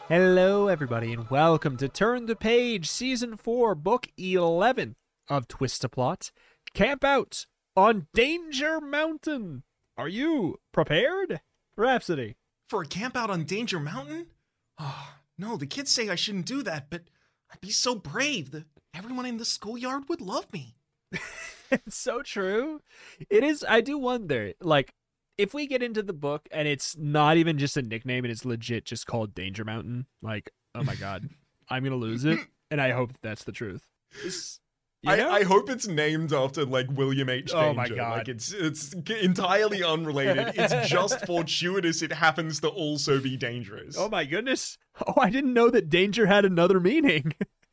Hello, everybody, and welcome to Turn the Page, Season 4, Book 11 of Twist-A-Plot, Camp Out on Danger Mountain. Are you prepared, Rhapsody? For a camp out on Danger Mountain? Oh, no, the kids say I shouldn't do that, but I'd be so brave that everyone in the schoolyard would love me. It's so true. It is. I do wonder, like, if we get into the book and it's not even just a nickname and it's legit just called Danger Mountain, like, oh my God, I'm going to lose it. And I hope that's the truth. I hope it's named after, like, William H. Danger. Oh my God. Like, it's entirely unrelated. It's just fortuitous it happens to also be dangerous. Oh my goodness. Oh, I didn't know that danger had another meaning.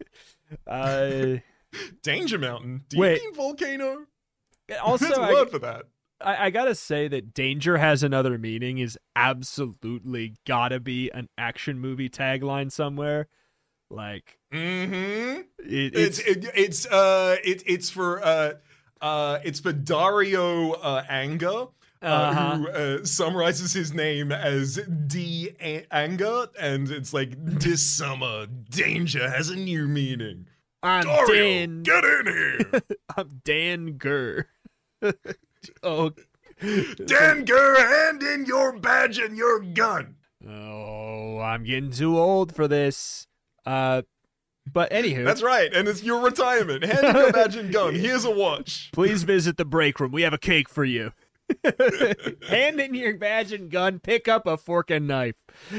Danger Mountain? Do Wait. you mean volcano? Also, There's a word for that. I gotta say that danger has another meaning is absolutely gotta be an action movie tagline somewhere. Like, it's for Dario Anga, who summarizes his name as D. Anga, and it's like, this summer, danger has a new meaning. I'm Dario, Dan. get in here. I'm Dan Gurr. Oh, Dan Gurr, hand in your badge and your gun. Oh, I'm getting too old for this. But anywho, That's right, and it's your retirement. Hand in your badge and gun. Here's a watch. please visit the break room. We have a cake for you. Hand in your badge and gun. Pick up a fork and knife.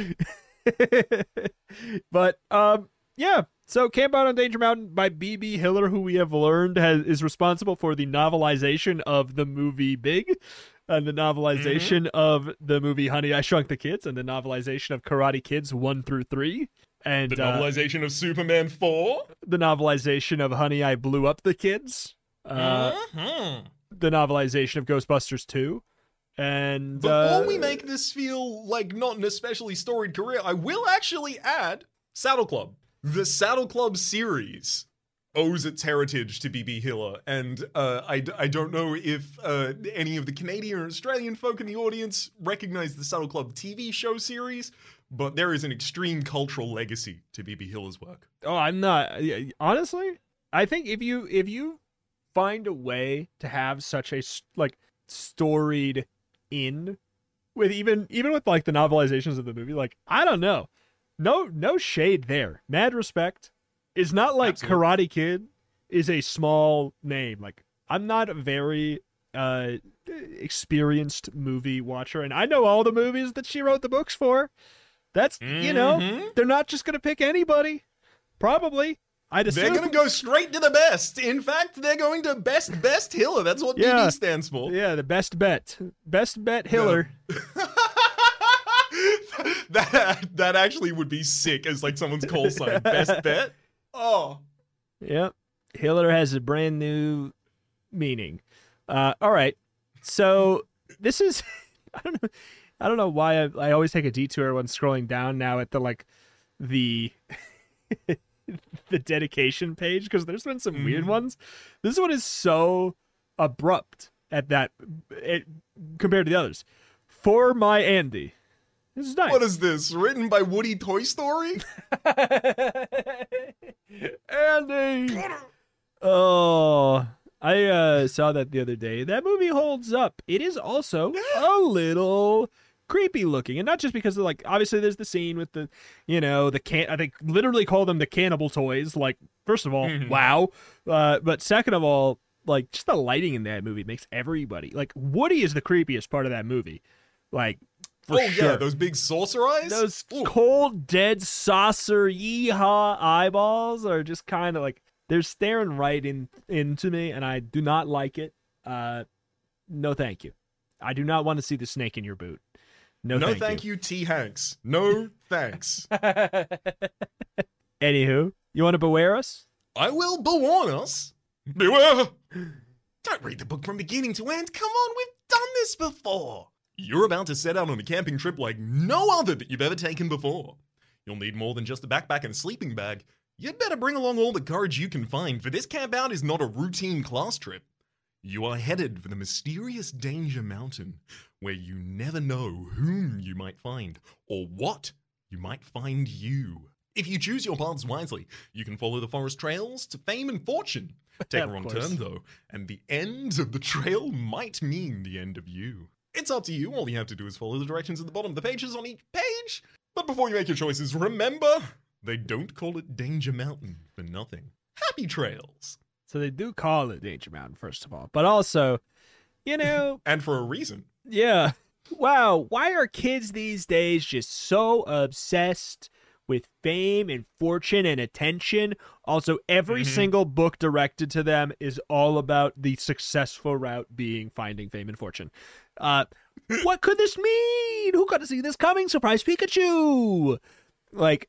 But yeah. So, Camp Out on Danger Mountain by B.B. Hiller, who we have learned is responsible for the novelization of the movie Big, and the novelization of the movie Honey, I Shrunk the Kids, and the novelization of Karate Kids 1 through 3. And The novelization of Superman 4. the novelization of Honey, I Blew Up the Kids. The novelization of Ghostbusters 2. And Before we make this feel like not an especially storied career, I will actually add Saddle Club. The Saddle Club series owes its heritage to B.B. Hiller, and I don't know if any of the Canadian or Australian folk in the audience recognize the Saddle Club TV show series, but there is an extreme cultural legacy to B.B. Hiller's work. oh, I'm not honestly. I think if you find a way to have such a storied in with even with like the novelizations of the movie, like, I don't know. No shade there. Mad respect. It's not like Absolutely. Karate Kid is a small name. Like, I'm not a very experienced movie watcher, and I know all the movies that she wrote the books for. That's, they're not just going to pick anybody. Probably. I'd assume. They're going to go straight to the best. In fact, they're going to best Hiller. That's what Yeah. BB stands for. Yeah, the best bet. Best bet Hiller. That actually would be sick as like someone's call sign. Best bet? Oh. Yep. Hiller has a brand new meaning. All right. So this is I don't know why I always take a detour when scrolling down now at the the dedication page, because there's been some weird ones. This one is so abrupt at compared to the others. For my Andy. This is nice. What is this? Written by Woody Toy Story? Andy. Oh, I saw that the other day. That movie holds up. It is also a little creepy looking, and not just because of, like, obviously there's the scene with the, I think literally call them the cannibal toys. Like, first of all, wow, but second of all, like, just the lighting in that movie makes everybody, like, Woody is the creepiest part of that movie, like. For sure. Yeah, those big saucer eyes? Those cold, dead, saucer, yeehaw eyeballs are just kind of like, they're staring right into me, and I do not like it. No, thank you. I do not want to see the snake in your boot. No, thank you, T. Hanks. No, thanks. Anywho, you want to beware us? I will bewarn us. Beware! Don't read the book from beginning to end. Come on, we've done this before. You're about to set out on a camping trip like no other that you've ever taken before. You'll need more than just a backpack and a sleeping bag. You'd better bring along all the courage you can find, for this camp out is not a routine class trip. You are headed for the mysterious Danger Mountain, where you never know whom you might find or what you might find you. If you choose your paths wisely, you can follow the forest trails to fame and fortune. Take a wrong turn, though, and the end of the trail might mean the end of you. It's up to you. All you have to do is follow the directions at the bottom of the pages on each page. But before you make your choices, remember, they don't call it Danger Mountain for nothing. Happy trails. So they do call it Danger Mountain, first of all. But also, you know... And for a reason. Yeah. Wow. Why are kids these days just so obsessed with fame and fortune and attention? Also, every single book directed to them is all about the successful route being finding fame and fortune. What could this mean? Who could have seen this coming? Surprise Pikachu! Like,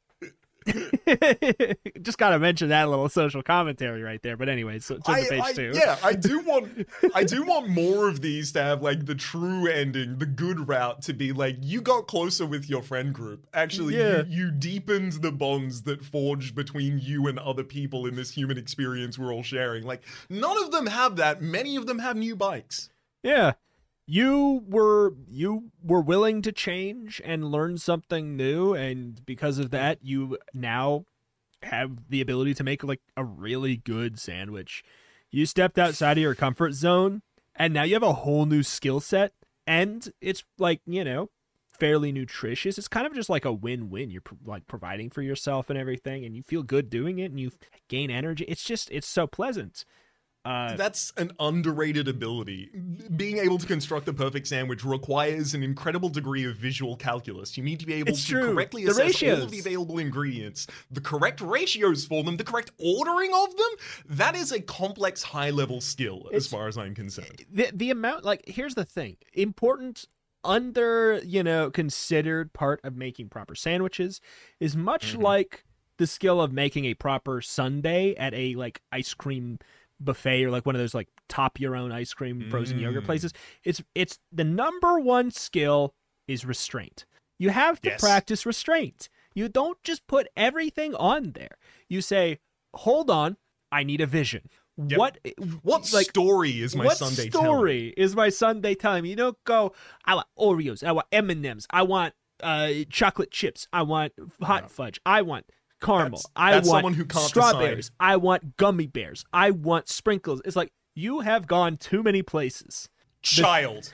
just gotta mention that little social commentary right there. But anyways, so to page 2. Yeah, I do want more of these to have like the true ending, the good route to be like you got closer with your friend group. Actually, you deepened the bonds that forged between you and other people in this human experience we're all sharing. Like none of them have that. Many of them have new bikes. Yeah. You were willing to change and learn something new, and because of that, you now have the ability to make like a really good sandwich. You stepped outside of your comfort zone, and now you have a whole new skill set, and it's like, you know, fairly nutritious. It's kind of just like a win-win. You're like providing for yourself and everything, and you feel good doing it, and you gain energy. It's so pleasant. That's an underrated ability. Being able to construct the perfect sandwich requires an incredible degree of visual calculus. You need to be able to correctly assess all of the available ingredients, the correct ratios for them, the correct ordering of them. That is a complex, high-level skill, as far as I'm concerned. The amount, like, here's the thing. Important, considered part of making proper sandwiches is much like the skill of making a proper sundae at a, like, ice cream buffet or like one of those like top your own ice cream frozen yogurt places. It's the number one skill is restraint. You have to practice restraint. You don't just put everything on there. You say, hold on, I need a vision. Yep. What story is my Sunday telling? What story is my Sunday telling me? You don't go, I want Oreos, I want M&Ms, I want chocolate chips, I want hot fudge, I want caramel. I want someone who can't strawberries. decide. I want gummy bears. I want sprinkles. It's like you have gone too many places. Child.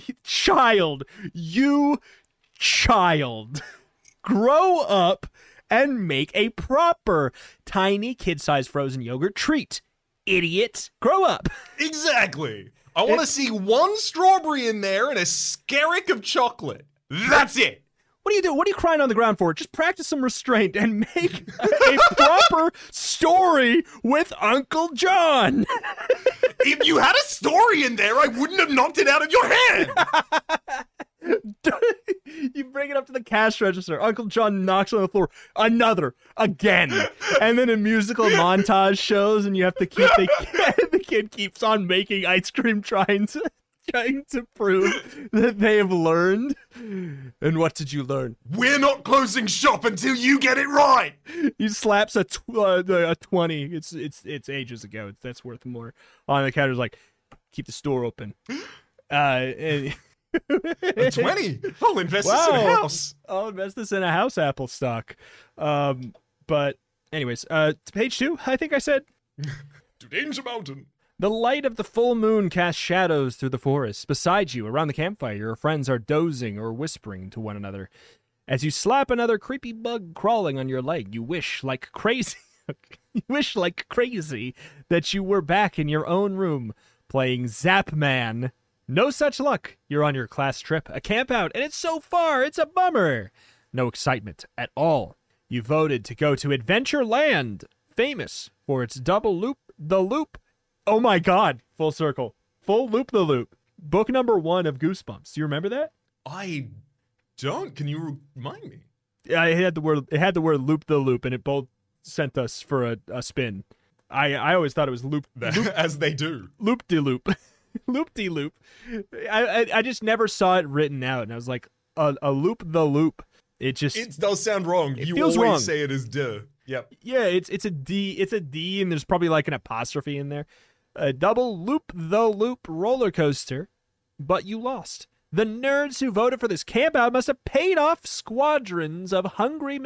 You child. Grow up and make a proper tiny kid-sized frozen yogurt treat. Idiot. Grow up. Exactly. I want to see one strawberry in there and a skerrick of chocolate. That's it. What do you do? What are you crying on the ground for? Just practice some restraint and make a proper story with Uncle John. If you had a story in there, I wouldn't have knocked it out of your hand. You bring it up to the cash register. Uncle John knocks on the floor. Again. And then a musical montage shows, and you have to keep the kid keeps on making ice cream, trying to prove that they have learned. And what did you learn? We're not closing shop until you get it right. He slaps a 20. It's ages ago. That's worth more. On the counter's like, keep the store open. A 20. I'll invest this in a house. I'll invest this in a house, Apple stock. But anyways, to page 2, I think I said. To Danger Mountain. The light of the full moon casts shadows through the forest. Beside you, around the campfire, your friends are dozing or whispering to one another. As you slap another creepy bug crawling on your leg, you wish like crazy that you were back in your own room playing Zapman. No such luck. You're on your class trip, a camp out, and it's so far, it's a bummer. No excitement at all. You voted to go to Adventureland, famous for its double loop, the loop. Oh my God! Full circle, full loop the loop. Book number 1 of Goosebumps. Do you remember that? I don't. Can you remind me? Yeah, it had the word loop the loop, and it both sent us for a spin. I always thought it was loop as they do. Loop de loop, loop de loop. I just never saw it written out, and I was like a loop the loop. It does sound wrong. You feels always wrong. say it as duh. Yep. Yeah, it's a D, and there's probably like an apostrophe in there. A double loop the loop roller coaster, but you lost. The nerds who voted for this campout must have paid off by squadrons of hungry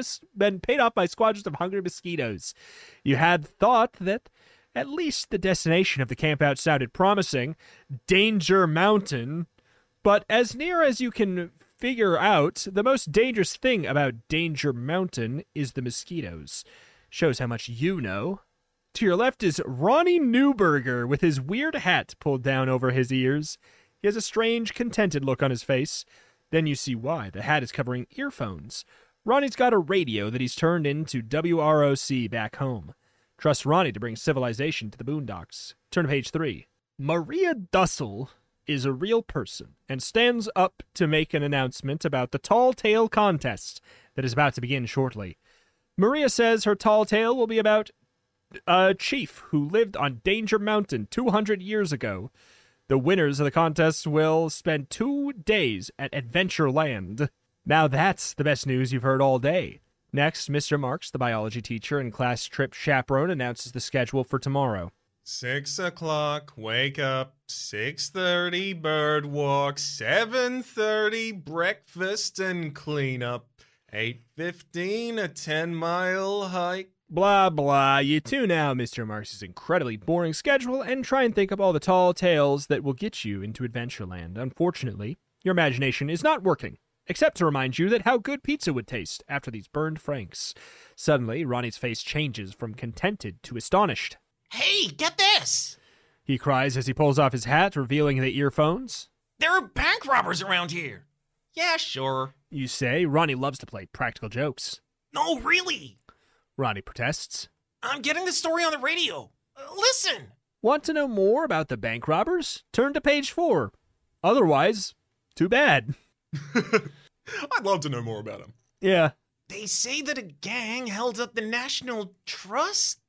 mosquitoes. You had thought that at least the destination of the campout sounded promising, Danger Mountain. But as near as you can figure out, the most dangerous thing about Danger Mountain is the mosquitoes. Shows how much you know. To your left is Ronnie Newberger with his weird hat pulled down over his ears. He has a strange, contented look on his face. Then you see why. The hat is covering earphones. Ronnie's got a radio that he's turned into WROC back home. Trust Ronnie to bring civilization to the boondocks. Turn to page 3. Maria Dussel is a real person and stands up to make an announcement about the Tall Tale contest that is about to begin shortly. Maria says her tall tale will be about a chief who lived on Danger Mountain 200 years ago. The winners of the contest will spend 2 days at Adventureland. Now that's the best news you've heard all day. Next, Mr. Marks, the biology teacher and class trip chaperone, announces the schedule for tomorrow. 6 o'clock, wake up. 6:30, bird walk. 7:30, breakfast and cleanup. 8:15, a 10-mile hike. Blah, blah. You tune out Mr. Marks' incredibly boring schedule and try and think up all the tall tales that will get you into Adventureland. Unfortunately, your imagination is not working, except to remind you that how good pizza would taste after these burned franks. Suddenly, Ronnie's face changes from contented to astonished. Hey, get this! He cries as he pulls off his hat, revealing the earphones. There are bank robbers around here. Yeah, sure. You say. Ronnie loves to play practical jokes. No, really. Ronnie protests. I'm getting the story on the radio. Listen. Want to know more about the bank robbers? Turn to page 4. Otherwise, too bad. I'd love to know more about him. Yeah. They say that a gang held up the National Trust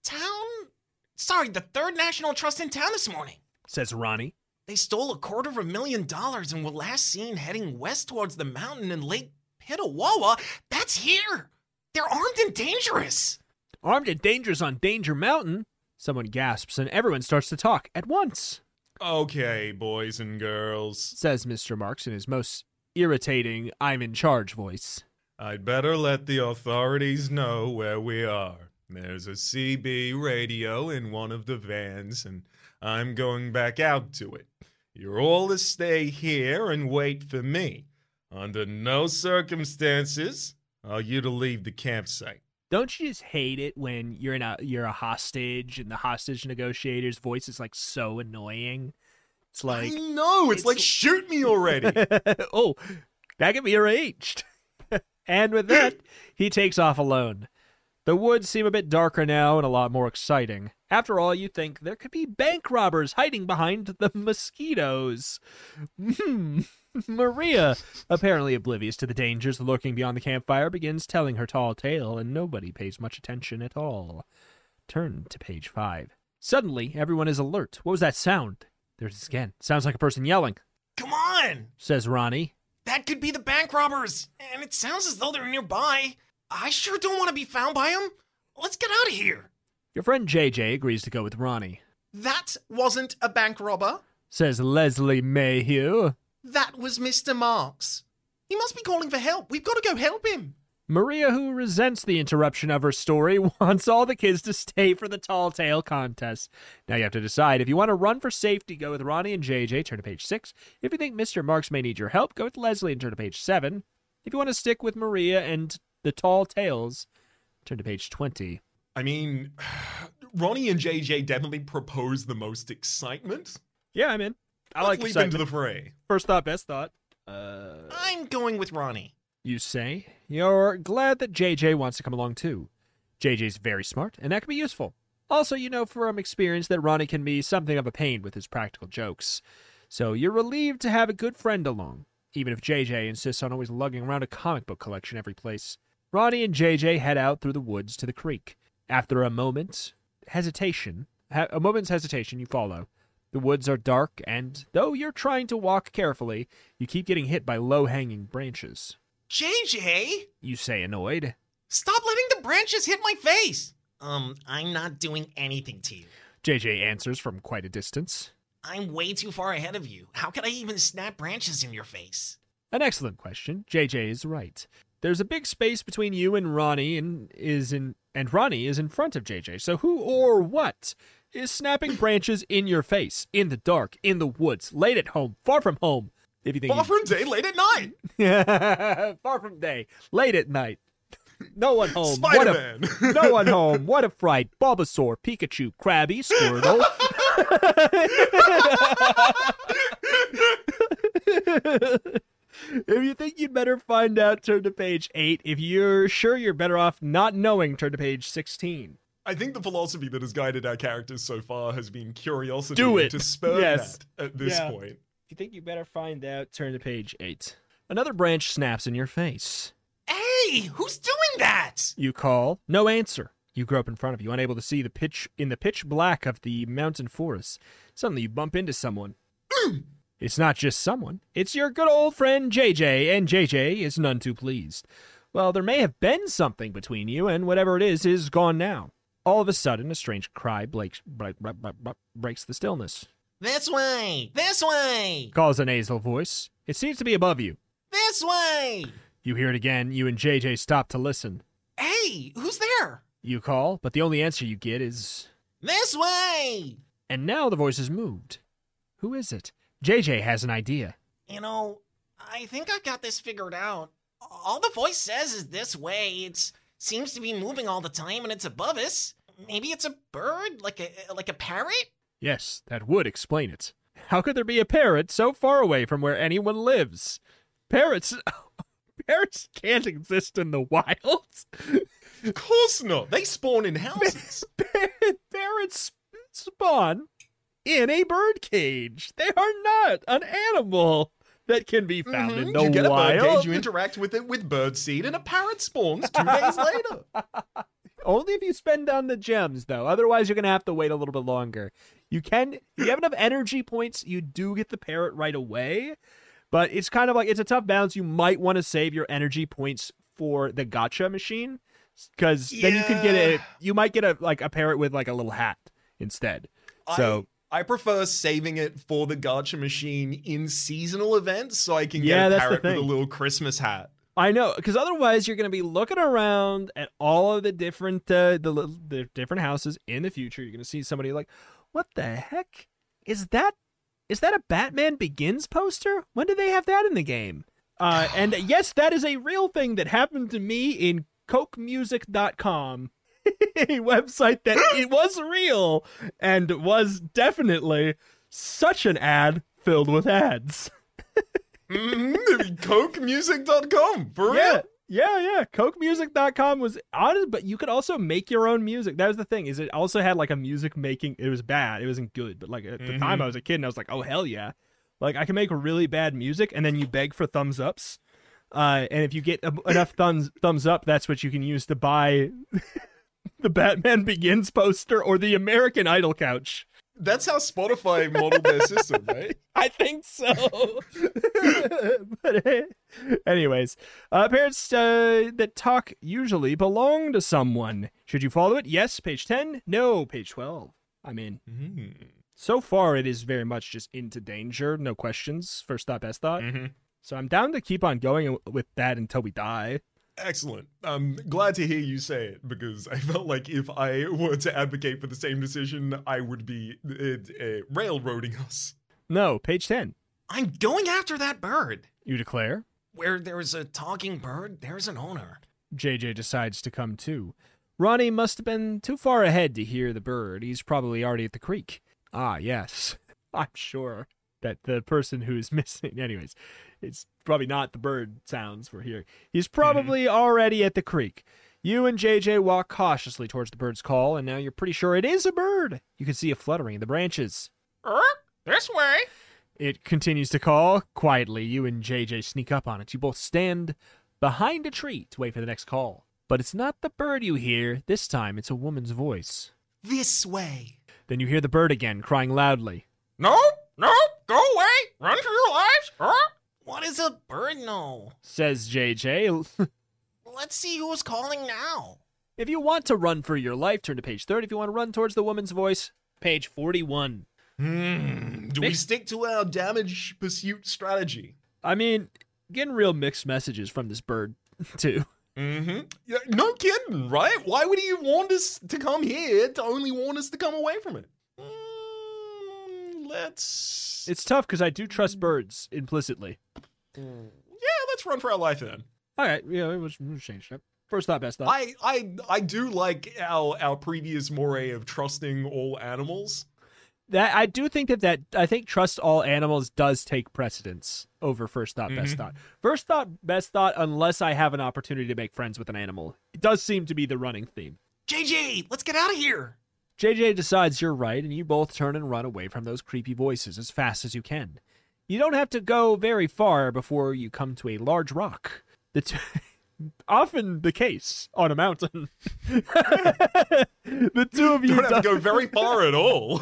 the Third National Trust in town this morning, Says Ronnie. They stole $250,000 and were last seen heading west towards the mountain in Lake Petawawa. That's here. They're armed and dangerous. Armed and dangerous on Danger Mountain? Someone gasps and everyone starts to talk at once. Okay, boys and girls, Says Mr. Marks in his most irritating I'm in charge voice. I'd better let the authorities know where we are. There's a CB radio in one of the vans, and I'm going back out to it. You're all to stay here and wait for me. Under no circumstances are you to leave the campsite. Don't you just hate it when you're a hostage and the hostage negotiator's voice is like so annoying? It's like, I know, it's like, shoot me already. oh, that can be arranged. And with that, he takes off alone. The woods seem a bit darker now and a lot more exciting. After all, you think there could be bank robbers hiding behind the mosquitoes. Maria, apparently oblivious to the dangers lurking beyond the campfire, begins telling her tall tale, and nobody pays much attention at all. Turn to page 5. Suddenly, everyone is alert. What was that sound? There it is again. Sounds like a person yelling. Come on! Says Ronnie. That could be the bank robbers, and it sounds as though they're nearby. I sure don't want to be found by them. Let's get out of here. Your friend JJ agrees to go with Ronnie. That wasn't a bank robber. Says Leslie Mayhew. That was Mr. Marks. He must be calling for help. We've got to go help him. Maria, who resents the interruption of her story, wants all the kids to stay for the tall tale contest. Now you have to decide. If you want to run for safety, go with Ronnie and JJ, turn to page 6. If you think Mr. Marks may need your help, go with Leslie and turn to page 7. If you want to stick with Maria and the tall tales, turn to page 20. I mean, Ronnie and JJ definitely propose the most excitement. Yeah, I'm in. I Let's like leap excitement. into the fray. First thought, best thought. I'm going with Ronnie. You say? You're glad that JJ wants to come along too. JJ's very smart, and that can be useful. Also, you know from experience that Ronnie can be something of a pain with his practical jokes. So you're relieved to have a good friend along, even if JJ insists on always lugging around a comic book collection every place. Ronnie and JJ head out through the woods to the creek. After a moment's hesitation, you follow. The woods are dark, and though you're trying to walk carefully, you keep getting hit by low-hanging branches. JJ? You say, annoyed. Stop letting the branches hit my face. I'm not doing anything to you. JJ answers from quite a distance. I'm way too far ahead of you. How could I even snap branches in your face? An excellent question. JJ is right. There's a big space between you and Ronnie and Ronnie is in front of JJ. So who or what is snapping branches in your face, in the dark, in the woods, late at home, far from home? If you think Far from day, late at night. far from day, late at night. No one home. Spider-Man. No one home. What a fright. Bulbasaur, Pikachu, Krabby, Squirtle. If you think you'd better find out, turn to page 8. If you're sure you're better off not knowing, turn to page 16. I think the philosophy that has guided our characters so far has been curiosity Do it. to spur Yes. that at this Yeah. point. If you think you better find out, turn to page 8. Another branch snaps in your face. Hey, who's doing that? You call. No answer. You grope in front of you, unable to see the pitch black of the mountain forest. Suddenly you bump into someone. It's not just someone. It's your good old friend JJ, and JJ is none too pleased. Well, there may have been something between you, and whatever it is gone now. All of a sudden, a strange cry breaks the stillness. This way! This way! Calls a nasal voice. It seems to be above you. This way! You hear it again. You and JJ stop to listen. Hey, who's there? You call, but the only answer you get is... This way! And now the voice is moved. Who is it? JJ has an idea. You know, I think I got this figured out. All the voice says is this way. It seems to be moving all the time and it's above us. Maybe it's a bird, like a parrot? Yes, that would explain it. How could there be a parrot so far away from where anyone lives? Parrots can't exist in the wild. Of course not. They spawn in houses. Parrots spawn in a bird cage. They are not an animal that can be found in the You get a wild. bird cage, you interact with it with birdseed, and a parrot spawns 2 days later. Only if you spend down the gems, though. Otherwise, you're going to have to wait a little bit longer. You have enough energy points, you do get the parrot right away. But it's kind of like, it's a tough balance. You might want to save your energy points for the gacha machine. Because then you could get you might get a parrot with like a little hat instead. So I prefer saving it for the gacha machine in seasonal events so I can Yeah, get a that's the parrot with a thing. little Christmas hat. I know, because otherwise you're going to be looking around at all of the different the different houses in the future. You're going to see somebody like, what the heck is that? Is that a Batman Begins poster? When did they have that in the game? And yes, that is a real thing that happened to me in cokemusic.com, a website that it was real and was definitely such an ad filled with ads. Cokemusic.com, for Yeah. real? Yeah. Cokemusic.com was honest, but you could also make your own music. That was the thing, is it also had like a music making. It was bad. It wasn't good. But like at the time I was a kid and I was like, oh, hell yeah. Like I can make really bad music and then you beg for thumbs ups. And if you get enough thumbs up, that's what you can use to buy the Batman Begins poster or the American Idol couch. That's how Spotify modeled their system, right? I think so. But anyways, parents that talk usually belong to someone. Should you follow it? Yes, page 10. No, page 12. I mean, so far it is very much just into danger. No questions. First thought, best thought. So I'm down to keep on going with that until we die. Excellent. I'm glad to hear you say it, because I felt like if I were to advocate for the same decision, I would be railroading us. No, page 10. I'm going after that bird. You declare. Where there's a talking bird, there's an owner. JJ decides to come too. Ronnie must have been too far ahead to hear the bird. He's probably already at the creek. Ah, yes. I'm sure that the person who's missing... Anyways, it's probably not the bird sounds we're hearing. He's probably already at the creek. You and JJ walk cautiously towards the bird's call, and now you're pretty sure it is a bird. You can see it fluttering in the branches. This way. It continues to call. Quietly, you and JJ sneak up on it. You both stand behind a tree to wait for the next call. But it's not the bird you hear. This time, it's a woman's voice. This way. Then you hear the bird again, crying loudly. No, go away. Run for your lives. What does a bird know? Says JJ. Let's see who's calling now. If you want to run for your life, turn to page 30. If you want to run towards the woman's voice, page 41. Do we stick to our damage pursuit strategy? I mean, getting real mixed messages from this bird, too. Mm-hmm. Yeah, no kidding, right? Why would he want us to come here to only want us to come away from it? Let's... It's tough because I do trust birds implicitly. Yeah, let's run for our life then. All right, yeah, we'll change that. First thought, best thought. I do like our previous moray of trusting all animals. That I do think that I think trust all animals does take precedence over first thought, best thought. First thought, best thought, unless I have an opportunity to make friends with an animal. It does seem to be the running theme. JJ, let's get out of here. JJ decides you're right, and you both turn and run away from those creepy voices as fast as you can. You don't have to go very far before you come to a large rock. Often the case on a mountain. The two of you don't have to go very far at all.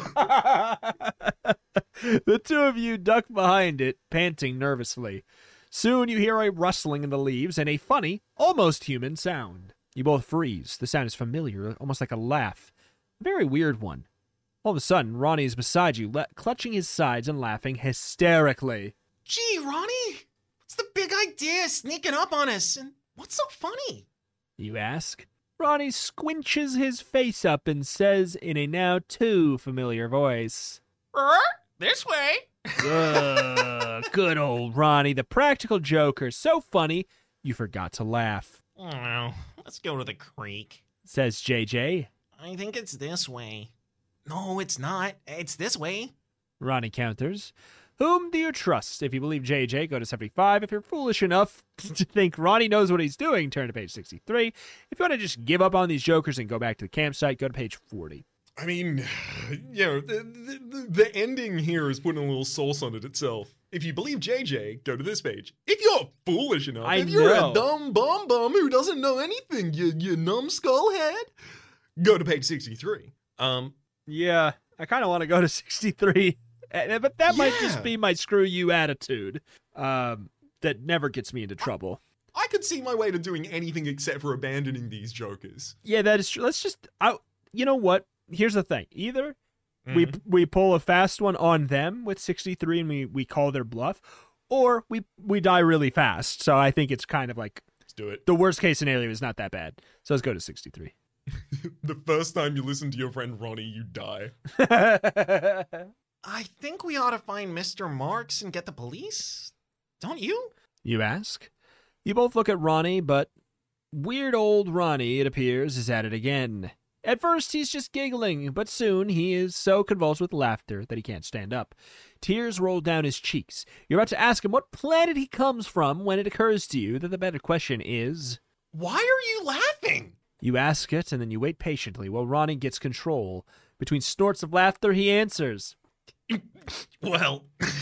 The two of you duck behind it, panting nervously. Soon you hear a rustling in the leaves and a funny, almost human sound. You both freeze. The sound is familiar, almost like a laugh. A very weird one. All of a sudden, Ronnie is beside you, clutching his sides and laughing hysterically. Gee, Ronnie, what's the big idea sneaking up on us? And what's so funny? You ask. Ronnie squinches his face up and says in a now too familiar voice, This way. Good old Ronnie, the practical joker. So funny, you forgot to laugh, Oh, let's go to the creek. says JJ. I think it's this way. No, it's not. It's this way. Ronnie counters. Whom do you trust? If you believe JJ, go to 75. If you're foolish enough to think Ronnie knows what he's doing, turn to page 63. If you want to just give up on these jokers and go back to the campsite, go to page 40. I mean, you know, the ending here is putting a little sauce on it itself. If you believe JJ, go to this page. If you're foolish enough, if you're a dumb bum who doesn't know anything, you numbskull head, go to page 63. Yeah, I kind of want to go to 63. But that might just be my screw you attitude that never gets me into trouble. I could see my way to doing anything except for abandoning these jokers. Yeah, that is true. Let's just, you know what? Here's the thing. Either we pull a fast one on them with 63 and we call their bluff, or we die really fast. So I think it's kind of like, let's do it. The worst case scenario is not that bad. So let's go to 63. The first time you listen to your friend Ronnie, you die. I think we ought to find Mr. Marks and get the police. Don't you? You ask. You both look at Ronnie, but weird old Ronnie, it appears, is at it again. At first, he's just giggling, but soon he is so convulsed with laughter that he can't stand up. Tears roll down his cheeks. You're about to ask him what planet he comes from when it occurs to you that the better question is, why are you laughing? You ask it, and then you wait patiently while Ronnie gets control. Between snorts of laughter, he answers, Well,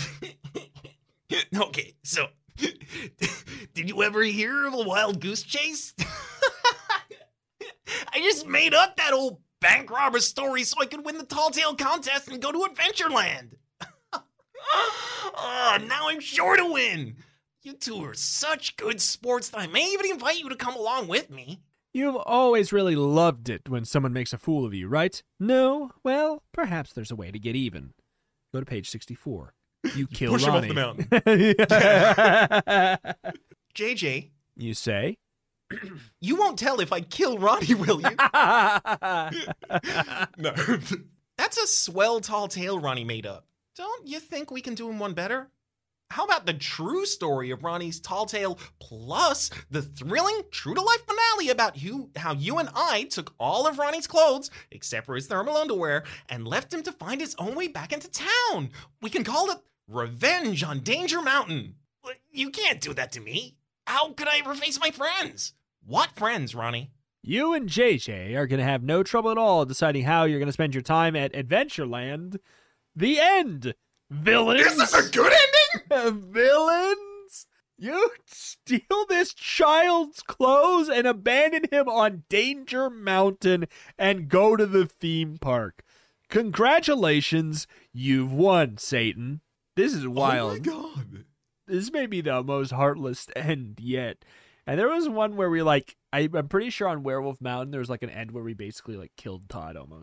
okay, so, did you ever hear of a wild goose chase? I just made up that old bank robber story so I could win the Tall Tale contest and go to Adventureland. Now I'm sure to win. You two are such good sports that I may even invite you to come along with me. You've always really loved it when someone makes a fool of you, right? No? Well, perhaps there's a way to get even. Go to page 64. You kill Push Ronnie. him off the mountain. JJ, You say? you won't tell if I kill Ronnie, will you? No. That's a swell tall tale Ronnie made up. Don't you think we can do him one better? How about the true story of Ronnie's tall tale plus the thrilling true-to-life finale about how you and I took all of Ronnie's clothes, except for his thermal underwear, and left him to find his own way back into town? We can call it Revenge on Danger Mountain. You can't do that to me. How could I ever face my friends? What friends, Ronnie? You and JJ are going to have no trouble at all deciding how you're going to spend your time at Adventureland. The end! Villains! Is this a good ending? Villains! You steal this child's clothes and abandon him on Danger Mountain and go to the theme park. Congratulations, you've won, Satan. This is wild. Oh my god. This may be the most heartless end yet. And there was one where we I'm pretty sure on Werewolf Mountain there was like an end where we basically like killed Todd almost.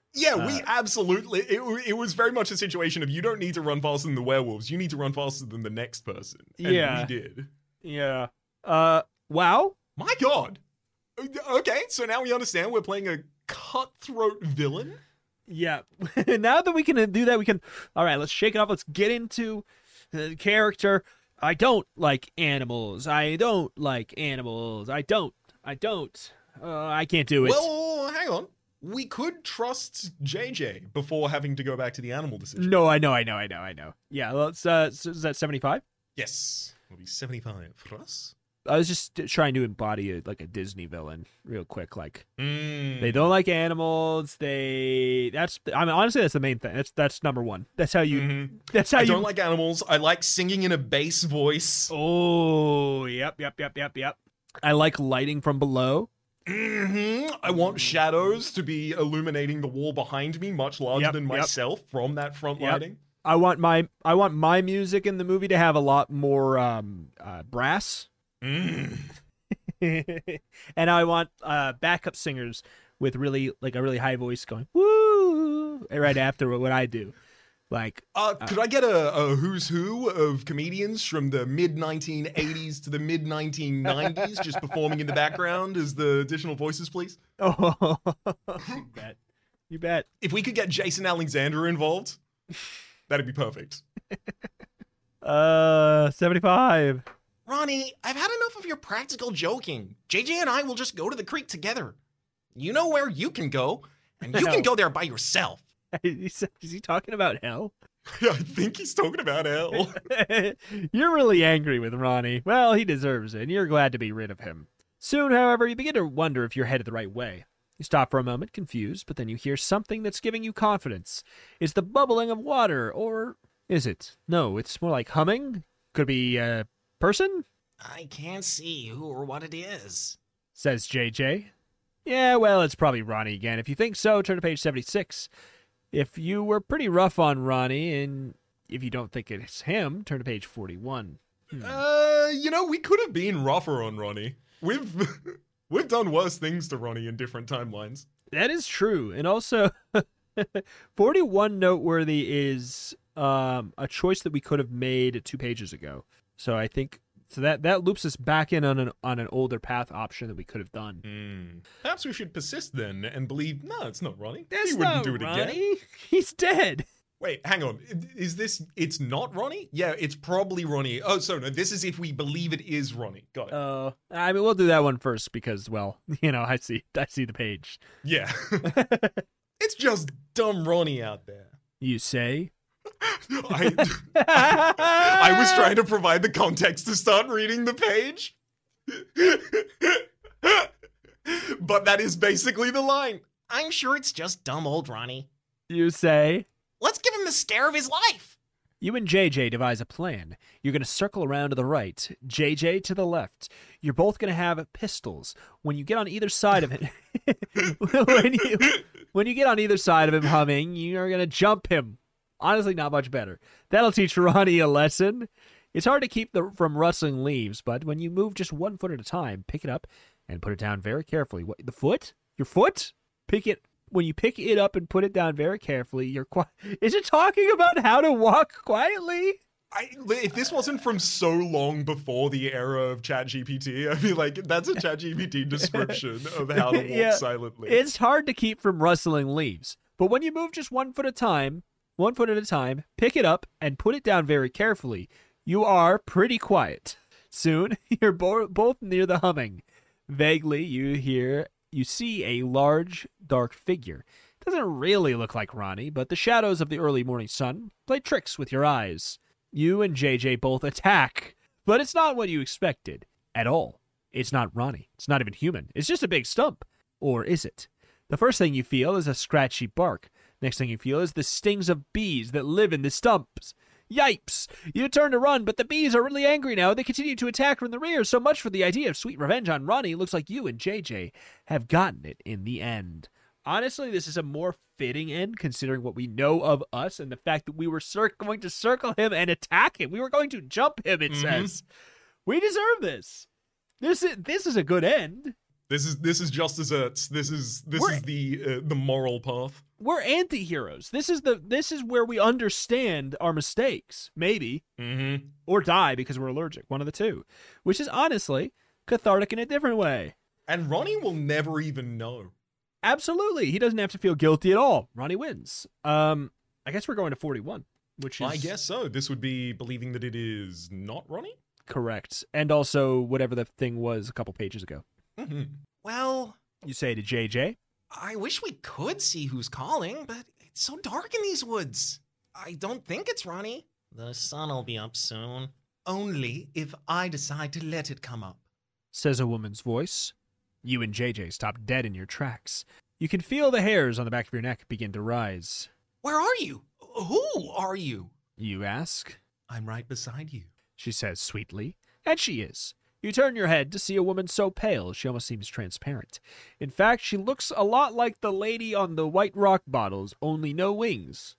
Yeah, we absolutely. It was very much a situation of you don't need to run faster than the werewolves. You need to run faster than the next person. And Yeah. we did. Yeah. Wow. My God. Okay, so now we understand we're playing a cutthroat villain. Yeah. Now that we can do that, we can. All right, let's shake it off. Let's get into the character. I don't like animals. I don't like animals. I don't. I can't do it. Well, hang on. We could trust JJ before having to go back to the animal decision. No, I know. Yeah, let's. Is that 75? Yes. It'll be 75 for us. I was just trying to embody a Disney villain real quick. Like, Mm. they don't like animals. Honestly, that's the main thing. That's number one. That's how you. Mhm. That's how I you. don't like animals. I like singing in a bass voice. Oh, yep. I like lighting from below. I want shadows to be illuminating the wall behind me much larger Yep, than yep. myself from that front Yep. lighting. I want my music in the movie to have a lot more brass. Mm. And I want backup singers with a really high voice going woo right after what I do. Like, Could I get a who's who of comedians from the mid 1980s to the mid 1990s just performing in the background as the additional voices, please? oh, you bet. If we could get Jason Alexander involved, that'd be perfect. 75. Ronnie, I've had enough of your practical joking. JJ and I will just go to the creek together. You know where you can go, and you can go there by yourself. Is he talking about hell? I think he's talking about hell. You're really angry with Ronnie. Well, he deserves it, and you're glad to be rid of him. Soon, however, you begin to wonder if you're headed the right way. You stop for a moment, confused, but then you hear something that's giving you confidence. It's the bubbling of water, or is it? No, it's more like humming. Could be a person, I can't see who or what it is. says JJ. Yeah, well, it's probably Ronnie again. If you think so, turn to page 76. If you were pretty rough on Ronnie, and if you don't think it's him, turn to page 41. We could have been rougher on Ronnie. We've done worse things to Ronnie in different timelines. That is true. And also, 41 noteworthy is a choice that we could have made 2 pages ago. So I think that loops us back in on an older path option that we could have done. Perhaps we should persist then and believe, no, it's not Ronnie. That's He wouldn't not do it Ronnie. again. He's dead. Wait, hang on. It's not Ronnie? Yeah, it's probably Ronnie. Oh, so no, this is if we believe it is Ronnie. Got it. I mean, we'll do that one first because, well, I see the page. Yeah. It's just dumb Ronnie out there. You say? I was trying to provide the context to start reading the page. But that is basically the line. I'm sure it's just dumb old Ronnie. You say? Let's give him the stare of his life. You and JJ devise a plan. You're going to circle around to the right, JJ to the left. You're both going to have pistols. When you get on either side of it, when you get on either side of him humming, you're going to jump him. Honestly, not much better. That'll teach Ronnie a lesson. It's hard to keep from rustling leaves, but when you move just 1 foot at a time, pick it up and put it down very carefully. What, the foot? Your foot? When you pick it up and put it down very carefully, Is it talking about how to walk quietly? If this wasn't from so long before the era of ChatGPT, I'd be like, that's a ChatGPT description of how to walk Yeah. silently. It's hard to keep from rustling leaves, but when you move just 1 foot at a time, pick it up and put it down very carefully, you are pretty quiet. Soon, you're both near the humming. Vaguely, you see a large, dark figure. It doesn't really look like Ronnie, but the shadows of the early morning sun play tricks with your eyes. You and JJ both attack, but it's not what you expected at all. It's not Ronnie. It's not even human. It's just a big stump. Or is it? The first thing you feel is a scratchy bark. Next thing you feel is the stings of bees that live in the stumps. Yipes! You turn to run, but the bees are really angry now. They continue to attack from the rear. So much for the idea of sweet revenge on Ronnie. Looks like you and JJ have gotten it in the end. Honestly, this is a more fitting end considering what we know of us and the fact that we were going to circle him and attack him. We were going to jump him, it says. We deserve this. This is a good end. This is just desserts. This is the moral path. We're anti-heroes. This is where we understand our mistakes, maybe, or die because we're allergic. One of the two, which is honestly cathartic in a different way. And Ronnie will never even know. Absolutely, he doesn't have to feel guilty at all. Ronnie wins. I guess we're going to 41, which is I guess so. This would be believing that it is not Ronnie. correct, and also whatever the thing was a couple pages ago. Well, You say to JJ. I wish we could see who's calling, but it's so dark in these woods. I don't think it's Ronnie. The sun'll be up soon. Only if I decide to let it come up. Says a woman's voice. You and JJ stop dead in your tracks. You can feel the hairs on the back of your neck begin to rise. Where are you? Who are you? You ask. I'm right beside you. She says sweetly, and she is. You turn your head to see a woman so pale she almost seems transparent. In fact, she looks a lot like the lady on the White Rock bottles, only no wings.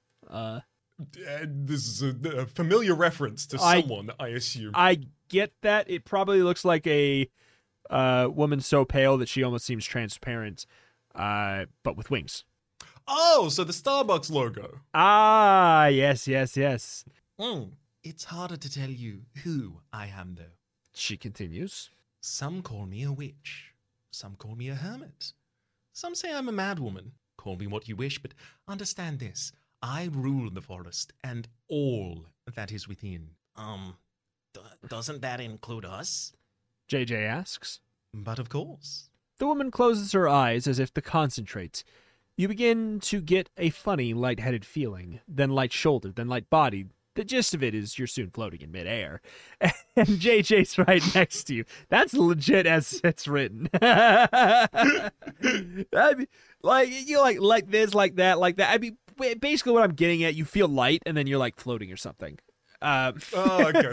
This is a familiar reference to someone, I assume. I get that. It probably looks like a woman so pale that she almost seems transparent, but with wings. Oh, so the Starbucks logo. Ah, yes. It's harder to tell you who I am, though. She continues. Some call me a witch. Some call me a hermit. Some say I'm a madwoman. Call me what you wish, but understand this. I rule the forest and all that is within. Doesn't that include us? JJ asks. But of course. The woman closes her eyes as if to concentrate. You begin to get a funny, lightheaded feeling, then light-shouldered, then light-bodied. The gist of it is you're soon floating in midair. And JJ's right next to you. That's legit as it's written. I mean, like this, like that, like that. I mean, basically what I'm getting at, you feel light, and then you're like floating or something. Okay.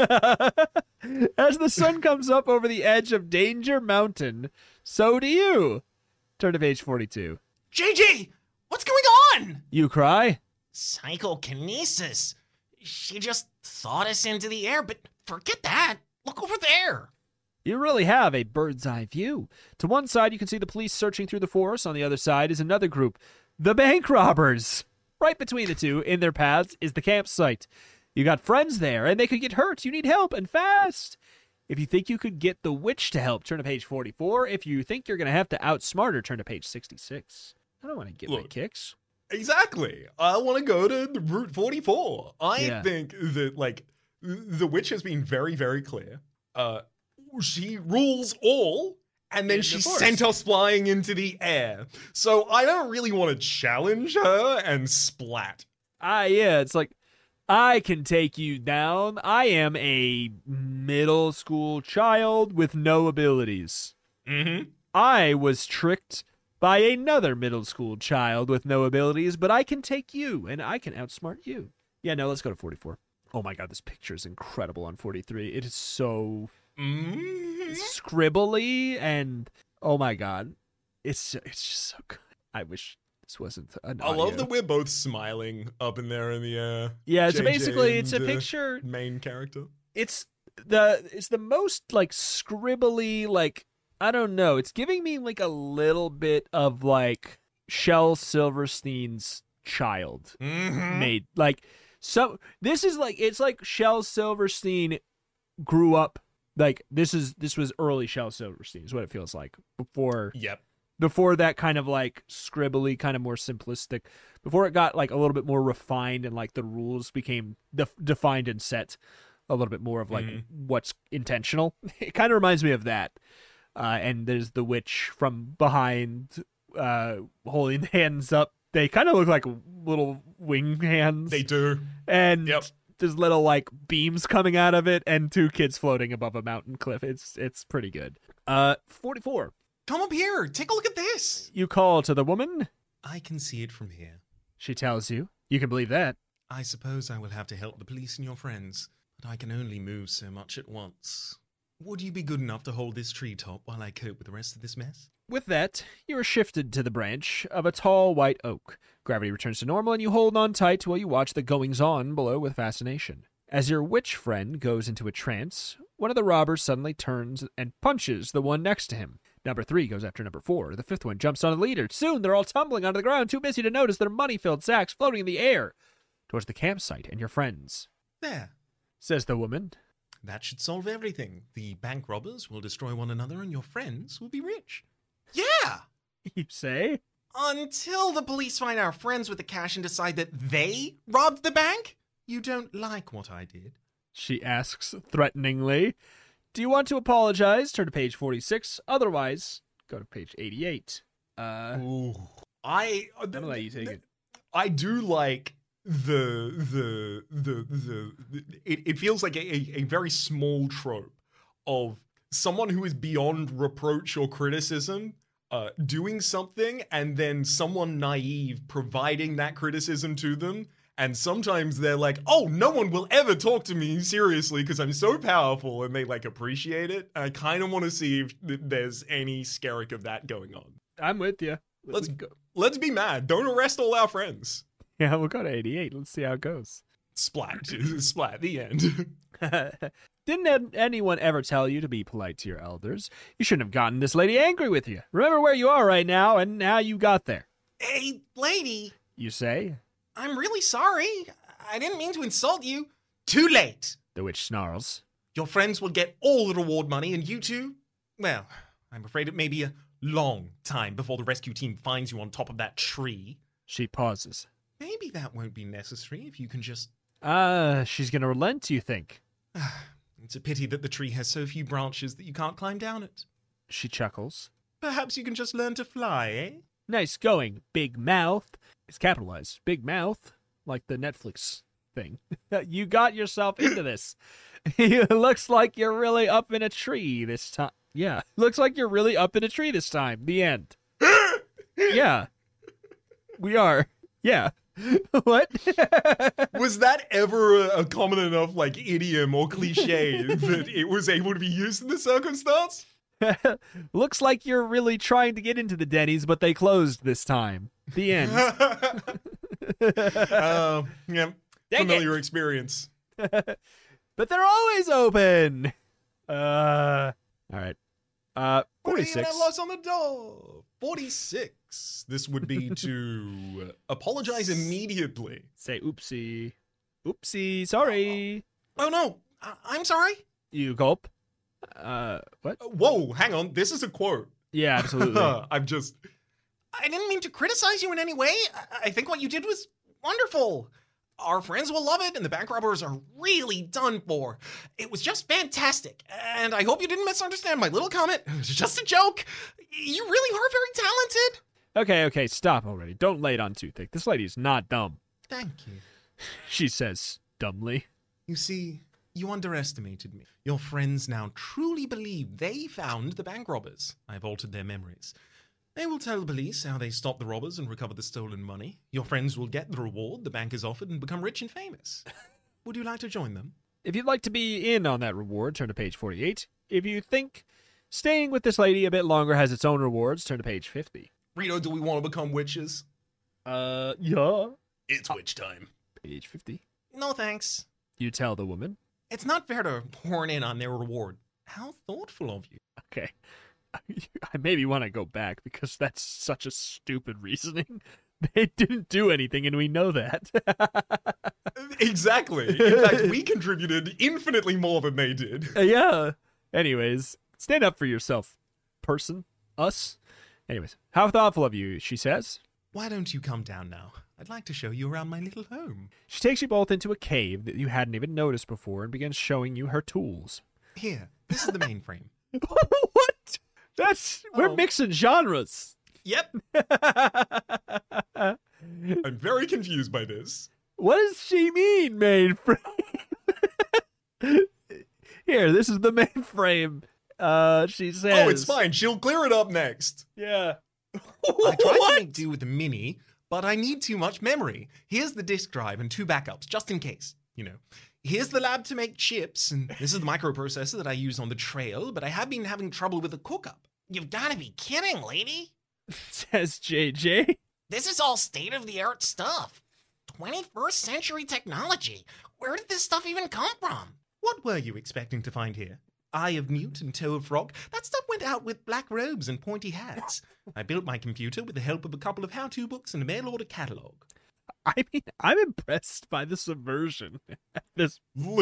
As the sun comes up over the edge of Danger Mountain, so do you. Turn to page 42. JJ! What's going on? You cry. Psychokinesis. She just thought us into the air, but forget that. Look over there. You really have a bird's eye view. To one side, you can see the police searching through the forest. On the other side is another group, the bank robbers. Right between the two, in their paths, is the campsite. You got friends there, and they could get hurt. You need help, and fast. If you think you could get the witch to help, turn to page 44. If you think you're going to have to outsmart her, turn to page 66. I don't want to get my kicks. Exactly. I want to go to Route 44. I think that, like, the witch has been very, very clear. She rules all, and then she sent us flying into the air. So I don't really want to challenge her and splat. Yeah, it's like, I can take you down. I am a middle school child with no abilities. Mm-hmm. I was tricked by another middle school child with no abilities, but I can take you, and I can outsmart you. Yeah, no, let's go to 44. Oh my god, this picture is incredible on 43. It is so scribbly, and oh my god, it's just so good. I wish this wasn't an audio. I love that we're both smiling up in there in the air. Yeah, so JJ basically it's a and, picture. Main character. It's the most like scribbly, like, I don't know. It's giving me like a little bit of like Shel Silverstein's child made. Like, so this is like, it's like Shel Silverstein grew up. Like, this was early Shel Silverstein is what it feels like before that kind of like scribbly, kind of more simplistic, before it got like a little bit more refined and like the rules became defined and set a little bit more of like what's intentional. It kind of reminds me of that. And there's the witch from behind holding hands up. They kind of look like little wing hands. They do. And there's little like beams coming out of it and two kids floating above a mountain cliff. It's pretty good. 44. Come up here. Take a look at this. You call to the woman. I can see it from here. She tells you. You can believe that. I suppose I will have to help the police and your friends, but I can only move so much at once. Would you be good enough to hold this treetop while I cope with the rest of this mess? With that, you are shifted to the branch of a tall white oak. Gravity returns to normal, and you hold on tight while you watch the goings-on below with fascination. As your witch friend goes into a trance, one of the robbers suddenly turns and punches the one next to him. Number 3 goes after number 4. The 5th one jumps on the leader. Soon they're all tumbling onto the ground, too busy to notice their money-filled sacks floating in the air towards the campsite and your friends. There. Says the woman. That should solve everything. The bank robbers will destroy one another and your friends will be rich. Yeah! You say? Until the police find our friends with the cash and decide that they robbed the bank? You don't like what I did? She asks threateningly. Do you want to apologize? Turn to page 46. Otherwise, go to page 88. Ooh. I'm gonna let you take it. I do like it feels like a very small trope of someone who is beyond reproach or criticism doing something and then someone naive providing that criticism to them. And sometimes they're like, oh, no one will ever talk to me seriously because I'm so powerful, and they like appreciate it. I kind of want to see if there's any skerrick of that going on. I'm with you. Let's go. Let's be mad. Don't arrest all our friends. Yeah, we'll go to 88. Let's see how it goes. Splat. Splat. The end. Didn't anyone ever tell you to be polite to your elders? You shouldn't have gotten this lady angry with you. Remember where you are right now and how you got there. Hey, lady, You say? I'm really sorry. I didn't mean to insult you. Too late. The witch snarls. Your friends will get all the reward money and you two, well, I'm afraid it may be a long time before the rescue team finds you on top of that tree. She pauses. Maybe that won't be necessary if you can just... She's gonna relent, you think? It's a pity that the tree has so few branches that you can't climb down it. She chuckles. Perhaps you can just learn to fly, eh? Nice going, big mouth. It's capitalized. Big mouth. Like the Netflix thing. You got yourself into this. It looks like you're really up in a tree this time. Yeah. Looks like you're really up in a tree this time. The end. Yeah. We are. Yeah. What? Was that ever a common enough like idiom or cliche that it was able to be used in the circumstance? Looks like you're really trying to get into the Denny's, but they closed this time. The end. Yeah. Dang Familiar experience. But they're always open. All right. 46. Locks on the door. 46. This would be to apologize immediately. Say oopsie. Oopsie, sorry. Oh no, I'm sorry. You gulp. What? Whoa, hang on. This is a quote. Yeah, absolutely. I'm just... I didn't mean to criticize you in any way. I think what you did was wonderful. Our friends will love it, and the bank robbers are really done for. It was just fantastic, and I hope you didn't misunderstand my little comment. It was just a joke. You really are very talented. Okay, stop already. Don't lay it on too thick. This lady's not dumb. Thank you. She says dumbly. You see, you underestimated me. Your friends now truly believe they found the bank robbers. I've altered their memories. They will tell the police how they stopped the robbers and recovered the stolen money. Your friends will get the reward the bank has offered and become rich and famous. Would you like to join them? If you'd like to be in on that reward, turn to page 48. If you think staying with this lady a bit longer has its own rewards, turn to page 50. Rito, do we want to become witches? Yeah. It's witch time. Page 50. No thanks. You tell the woman. It's not fair to Horn in on their reward. How thoughtful of you. Okay. I maybe want to go back because that's such a stupid reasoning. They didn't do anything, and we know that. Exactly. In fact, we contributed infinitely more than they did. Yeah. Anyways, stand up for yourself, person. Us. Anyways, how thoughtful of you, she says. Why don't you come down now? I'd like to show you around my little home. She takes you both into a cave that you hadn't even noticed before and begins showing you her tools. Here, this is the mainframe. What? We're mixing genres. Yep. I'm very confused by this. What does she mean, mainframe? Here, this is the mainframe. She says. Oh, it's fine. She'll clear it up next. Yeah. I tried to make do with the Mini, but I need too much memory. Here's the disk drive and 2 backups, just in case, you know. Here's the lab to make chips, and this is the microprocessor that I use on the trail, but I have been having trouble with the cookup. You've got to be kidding, lady. Says JJ. This is all state-of-the-art stuff. 21st century technology. Where did this stuff even come from? What were you expecting to find here? Eye of Mute and Toe of Frog. That stuff went out with black robes and pointy hats. I built my computer with the help of a couple of how-to books and a mail-order catalog. I mean, I'm impressed by the subversion. This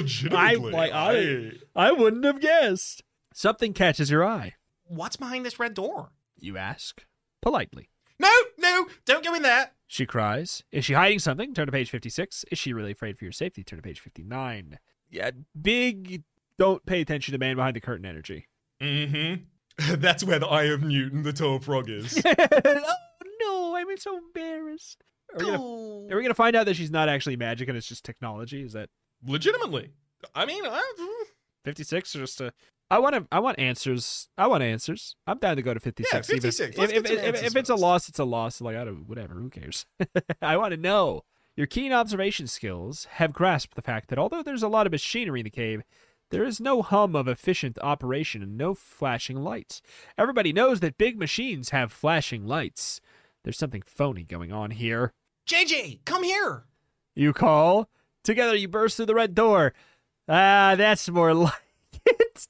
Legitimately. I wouldn't have guessed. Something catches your eye. What's behind this red door? You ask politely. No, don't go in there. She cries. Is she hiding something? Turn to page 56. Is she really afraid for your safety? Turn to page 59. Yeah, big don't pay attention to man behind the curtain energy. Mm-hmm. That's where the Eye of Mute and the Toe of Frog is. Oh no, I'm so embarrassed. Are we gonna find out that she's not actually magic and it's just technology? Is that Legitimately. I mean, 56 or just a... I want answers. I'm down to go to 56. Yeah, 56. Let's get some answers If it's a first. loss, it's a loss. Like, I don't, whatever, who cares? I want to know. Your keen observation skills have grasped the fact that although there's a lot of machinery in the cave, there is no hum of efficient operation and no flashing lights. Everybody knows that big machines have flashing lights. There's something phony going on here. JJ, come here. You call. Together you burst through the red door. Ah, that's more like it.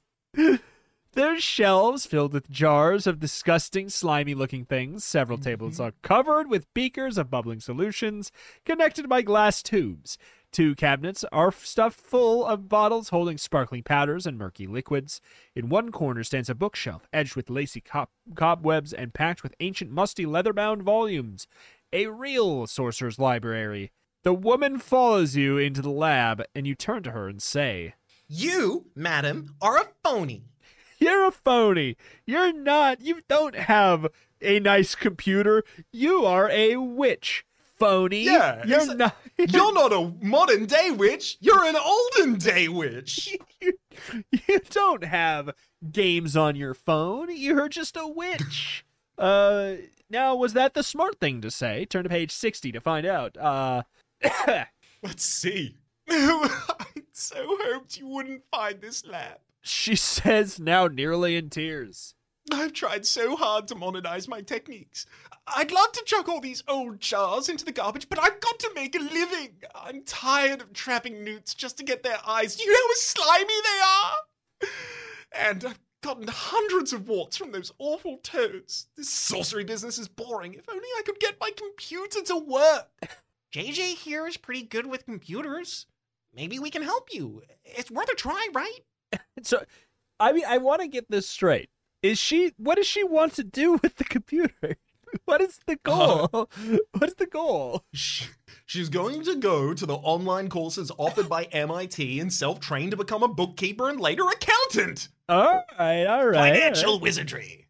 There's shelves filled with jars of disgusting, slimy-looking things. Several tables are covered with beakers of bubbling solutions connected by glass tubes. 2 cabinets are stuffed full of bottles holding sparkling powders and murky liquids. In one corner stands a bookshelf edged with lacy cobwebs and packed with ancient, musty, leather-bound volumes. A real sorcerer's library. The woman follows you into the lab, and you turn to her and say, You, madam, are a phony. You're a phony. You're not. You don't have a nice computer. You are a witch. Phony. Yeah, You're not. You're not a modern day witch. You're an olden day witch. You don't have games on your phone. You're just a witch. Now, was that the smart thing to say? Turn to page 60 to find out. Let's see. I so hoped you wouldn't find this lab. She says, now nearly in tears. I've tried so hard to modernize my techniques. I'd love to chuck all these old jars into the garbage, but I've got to make a living. I'm tired of trapping newts just to get their eyes. Do you know how slimy they are? And I've gotten hundreds of warts from those awful toads. This sorcery business is boring. If only I could get my computer to work. JJ here is pretty good with computers. Maybe we can help you. It's worth a try, right? So, I mean, I want to get this straight. What does she want to do with the computer? What is the goal? What is the goal? She's going to go to the online courses offered by MIT and self-train to become a bookkeeper and later accountant. All right. Financial wizardry.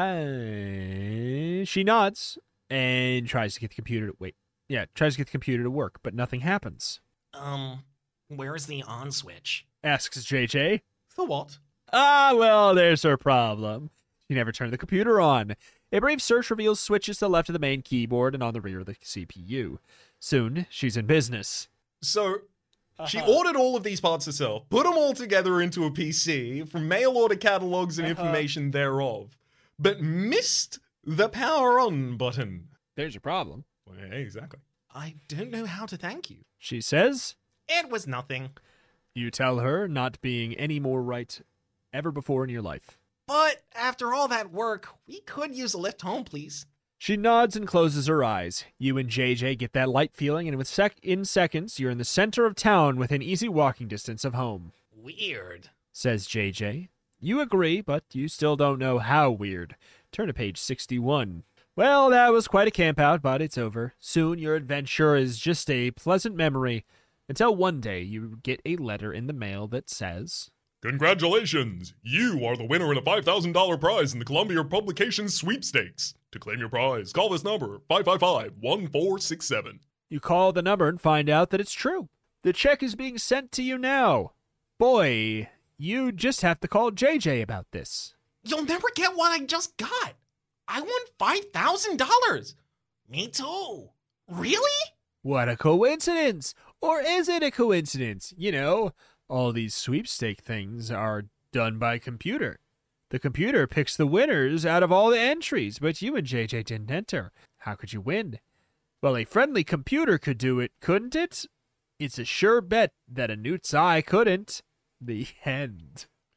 She nods and tries to get the computer to work, but nothing happens. Where's the on switch? Asks JJ. For what? Ah, well, there's her problem. She never turned the computer on. A brief search reveals switches to the left of the main keyboard and on the rear of the CPU. Soon, she's in business. So, she ordered all of these parts herself, put them all together into a PC from mail order catalogs and information thereof, but missed the power on button. There's your problem. Well, yeah, exactly. I don't know how to thank you. She says. It was nothing. You tell her not being any more right ever before in your life. But after all that work, we could use a lift home, please. She nods and closes her eyes. You and JJ get that light feeling, and in seconds, you're in the center of town within easy walking distance of home. Weird, says JJ. You agree, but you still don't know how weird. Turn to page 61. Well, that was quite a campout, but it's over. Soon your adventure is just a pleasant memory, until one day you get a letter in the mail that says... Congratulations! You are the winner in a $5,000 prize in the Columbia Publications sweepstakes. To claim your prize, call this number, 555-1467. You call the number and find out that it's true. The check is being sent to you now. Boy, you just have to call JJ about this. You'll never get what I just got. I won $5,000. Me too. Really? What a coincidence! Or is it a coincidence? You know, all these sweepstake things are done by computer. The computer picks the winners out of all the entries, but you and JJ didn't enter. How could you win? Well, a friendly computer could do it, couldn't it? It's a sure bet that a newt's eye couldn't. The end.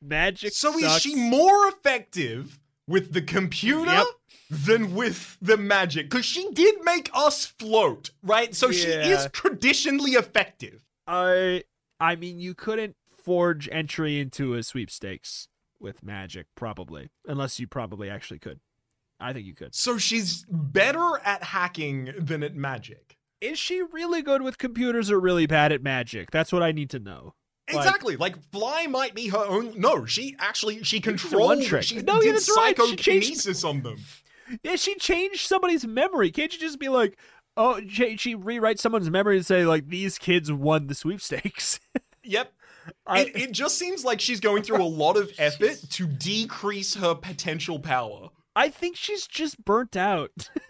Magic So is sucks. she more effective with the computer Yep. than with the magic? Because she did make us float, right? So she Yeah. is traditionally effective. I mean, you couldn't forge entry into a sweepstakes with magic, probably. Unless you probably actually could. I think you could. So she's better at hacking than at magic. Is she really good with computers or really bad at magic? That's what I need to know. Like- Exactly. Like Fly might be her own. No, she one controlled. trick. She No, yeah, did that's right. She changed- psychokinesis on them. Yeah, she changed somebody's memory. Can't you just be like, oh, she rewrites someone's memory and say, like, these kids won the sweepstakes? Yep. It just seems like she's going through a lot of effort to decrease her potential power. I think she's just burnt out.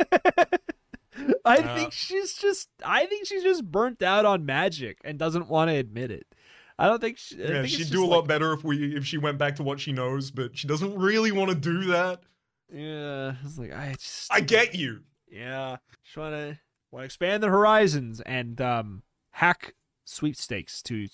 I think she's just burnt out on magic and doesn't want to admit it. I don't think she, I Yeah, think it's she'd just do a like- lot better if she went back to what she knows, but she doesn't really want to do that. Yeah, it's like I get you. yeah, just want to expand the horizons and hack sweepstakes to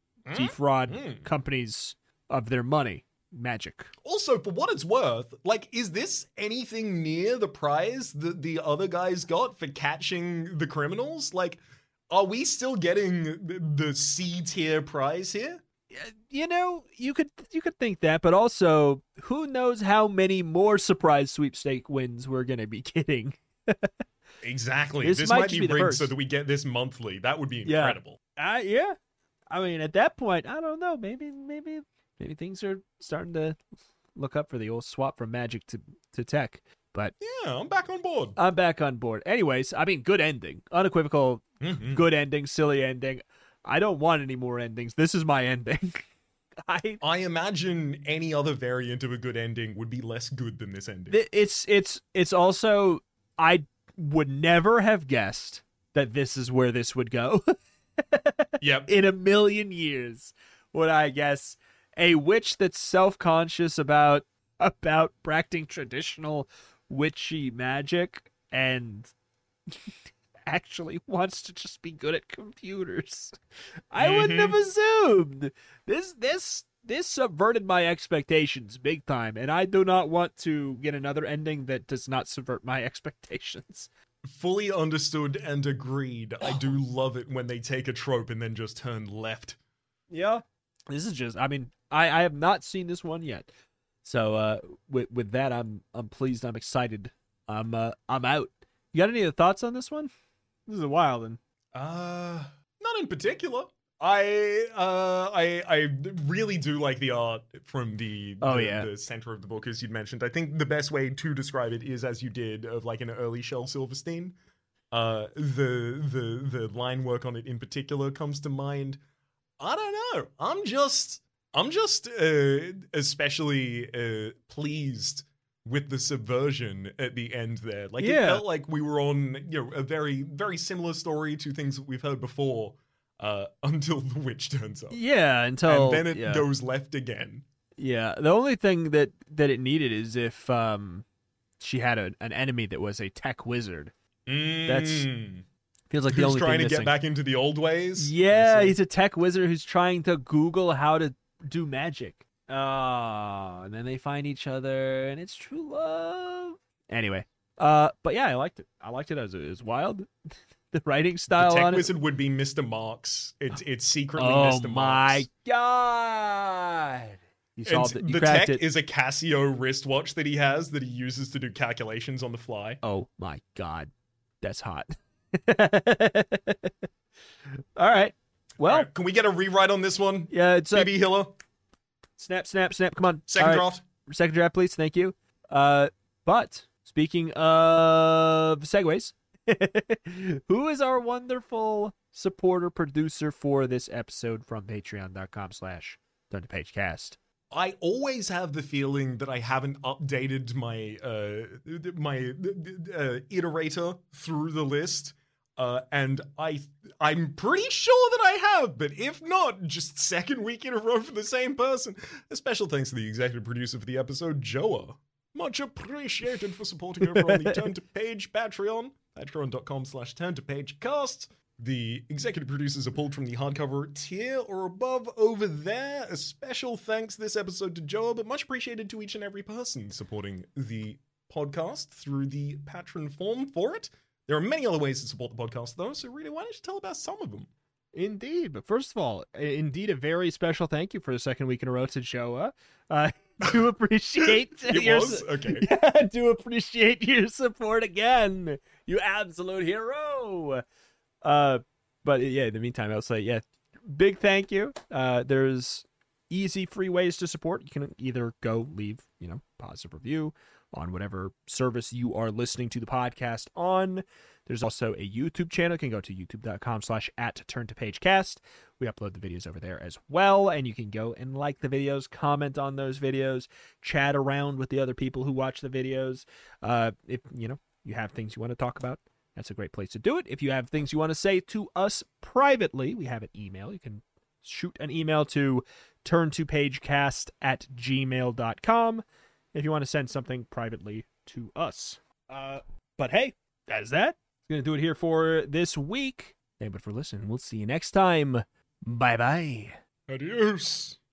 defraud companies of their money. Magic. Also, for what it's worth, like, is this anything near the prize that the other guys got for catching the criminals? Like, are we still getting the C tier prize here? You know, you could think that, but also, who knows how many more surprise sweepstake wins we're gonna be getting? Exactly. This This might might just be be the rigged so first. that we get this monthly. That would be Yeah. incredible. Yeah. I mean, at that point, I don't know. Maybe things are starting to look up for the old swap from magic to tech. But Yeah, I'm back on board. I'm back on board. Anyways, I mean, good ending, unequivocal, good ending, silly ending. I don't want any more endings. This is my ending. I imagine any other variant of a good ending would be less good than this ending. It's also, I would never have guessed that this is where this would go. Yep. In a million years would I guess a witch that's self-conscious about practicing traditional witchy magic and actually wants to just be good at computers. I wouldn't have assumed. This subverted my expectations big time, and I do not want to get another ending that does not subvert my expectations. Fully understood and agreed. I do love it when they take a trope and then just turn left. Yeah. This is just, I mean, I have not seen this one yet. So with that, I'm pleased, I'm excited. I'm out. You got any other thoughts on this one? This is a wild one. Not in particular. I really do like the art from the center of the book, as you'd mentioned. I think the best way to describe it is as you did, of like an early Shel Silverstein. The line work on it in particular comes to mind. I don't know. I'm just especially pleased with the subversion at the end there. Like, it felt like we were on, a very, very similar story to things that we've heard before, until the witch turns up. Yeah, until And then it goes left again. Yeah, the only thing that it needed is if she had an enemy that was a tech wizard. That's feels like the Who's only trying thing to get missing. back into the old ways? Yeah, I see. he's a tech wizard who's trying to Google how to do magic. And then they find each other, and it's true love. Anyway, but yeah, I liked it. I liked it as it was wild. The writing The style tech on it. wizard would be Mr. Marks. It's secretly Oh Mr. my Marks. god! You And solved it. You the cracked tech it. is a Casio wristwatch that he has that he uses to do calculations on the fly. Oh my god, that's hot. All right. Well, All right, can we get a rewrite on this one? yeah, it's BB Hiller, snap. Come on. second All right. draft. Second draft, please. Thank you. But speaking of segues, who is our wonderful supporter producer for this episode from patreon.com/TurnToPageCast? I always have the feeling that I haven't updated my iterator through the list, and I'm pretty sure that I have. But if not, just second week in a row for the same person. A special thanks to the executive producer for the episode, Joa. Much appreciated for supporting over on the Turn to Page Patreon, patreon.com/TurnToPageCast. The executive producers are pulled from the hardcover tier or above over there. A special thanks this episode to Joa, but much appreciated to each and every person supporting the podcast through the patron form for it. There are many other ways to support the podcast, though, so really, why don't you tell about some of them? Indeed. But first of all, indeed, a very special thank you for the second week in a row to Joa. Do appreciate Okay. Yeah, do appreciate your support again, you absolute hero. But yeah, in the meantime, I'll say, yeah, big thank you. There's easy, free ways to support. You can either go leave, positive review on whatever service you are listening to the podcast on. There's also a YouTube channel. You can go to youtube.com/@turntopagecast. We upload the videos over there as well, and you can go and like the videos, comment on those videos, chat around with the other people who watch the videos. If you have things you want to talk about, that's a great place to do it. If you have things you want to say to us privately, we have an email. You can shoot an email to turntopagecast@gmail.com if you want to send something privately to us. But hey, that is that. Going to do it here for this week. Thank you for listening. We'll see you next time. Bye-bye. Adios.